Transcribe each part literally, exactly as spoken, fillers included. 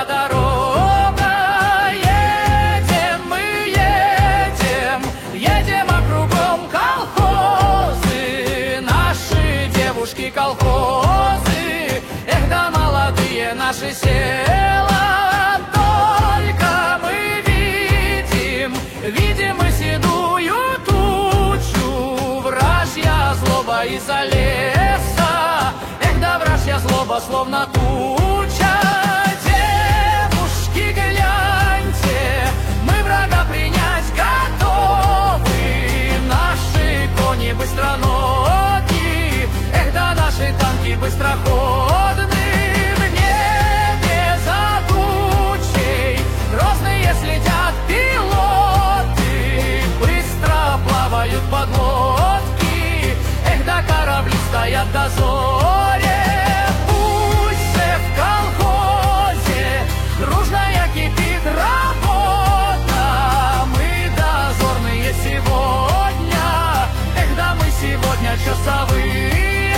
дорога. Едем мы, едем, едем, а кругом колхозы, наши девушки колхозы. Эх, да молодые наши села, только мы видим, видим мы седую тучу, вражья злоба из-за леса. Эх, да вражья злоба словно туча. Девушки, гляньте, мы врага принять готовы, наши кони быстроногие, эх, да наши танки быстроходны. В небе за тучей грозные следят пилоты, быстро плавают подлодки, эх, да корабли стоят в дозоре. Пусть же в колхозе дружная кипит работа, мы дозорные сегодня, эх, да мы сегодня часовые.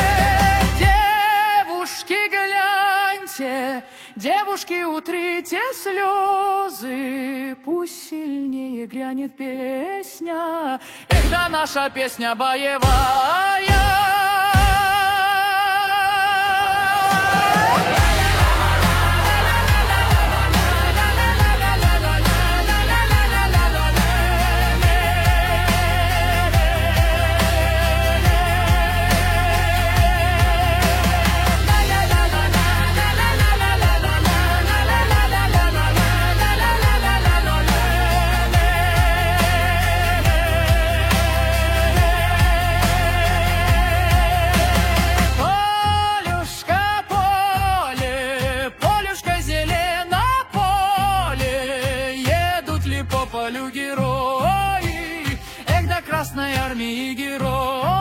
Девушки, гляньте, девушки, утрите слезы, пусть сильнее грянет песня, эх, да наша песня боевая. По полю герои, эх, да Красной Армии герои.